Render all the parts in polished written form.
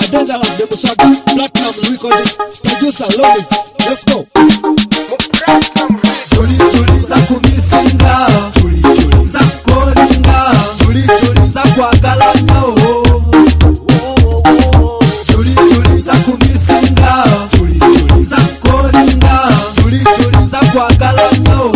dangerous, them swagger. Platinum record, producer Lonix. Let's go. Chuli chuli za kumisinga, chuli chuli za koringa, chuli chuli za kwagala no. Chuli chuli za kumisinga, chuli chuli za koringa, chuli chuli za kwagala no.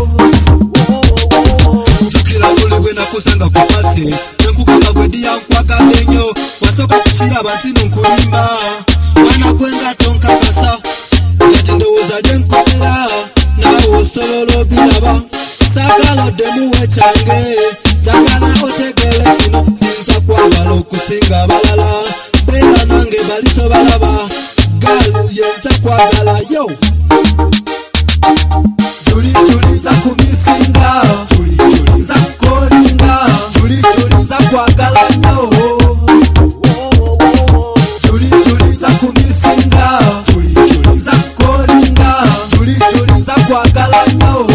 Chukila gole gwena kusanga kupati, nkukanga gwedi ya nkwaka denyo, wasoka kuchira bantino nkulimba, wana kwenga tonka kasa, katindo uza denkopera, na usololo bilaba, sakalo demu wechange, takana otegele chino, ninsa kwa walo kusinga balala, bela nange baliso balaba, galu yensa kwa gala yo. Chuli chuli za kumisinga, chuli chuli za koringa, chuli chuli za kwagala no. Chuli chuli za kumisinga, chuli chuli za koringa, chuli chuli za kwagala no.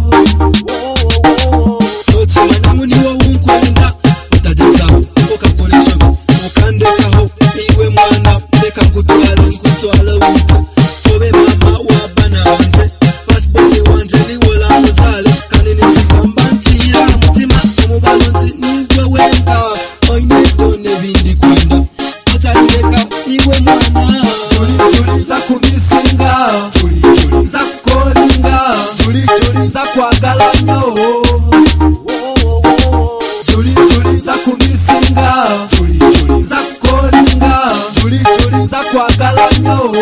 Nochi manyangu niwo unkwenda, utajezaho, ukaporesho, ukandekaho, iwe mwana, leka nkutwale witu, kobe mama wabana wanje, pasipoli wanje niwola muzale, kanini chikamba nchira, mutima umubalonzi niwe wenka, oineto nebindi kwenda, utalileka iwe mwana. Chuli chuli za kumisinga, chuli chuli za koringa, chuli chuli za kwagala no. Chuli chuli za kumisinga, chuli chuli za koringa, chuli chuli za kwagala no.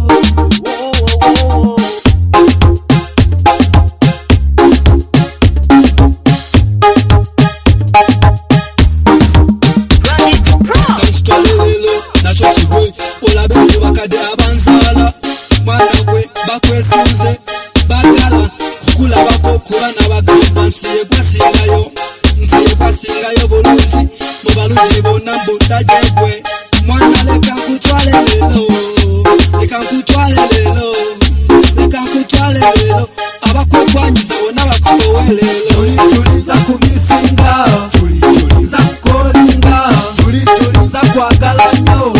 Lelo nacho chibwe olabeni bakade abanzala mwana gwe bakwesunze bagala kukula bako kuba nabagamba ntiye kwasingayo bulungi mu balungi bonna mbundajegwe mwana leka nkutwale lelo abakwekwanyiza bonna bakulowe lelo. Chuli chuli za kumisinga, chuli chuli za koringa, chuli chuli za kwagala no.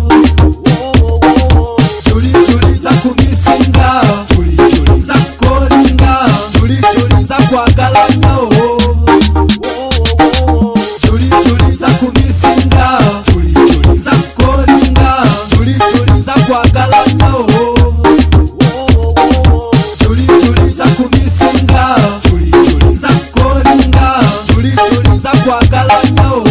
Chuli chuli za kumisinga, chuli chuli za koringa, chuli chuli za kwagala no. Chuli chuli za kumisinga, chuli chuli za koringa, chuli chuli za kwagala no. Chuli chuli za kumisinga, chuli chuli za koringa, chuli chuli za kwagala no.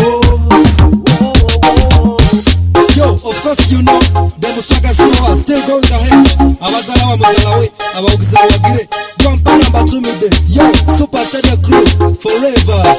Yo, of course you know, them swagger slow still going ahead. Abazala wa muzalawe, abaugizira wagire. Jump number 2 me there. Yo, super steady crew, forever.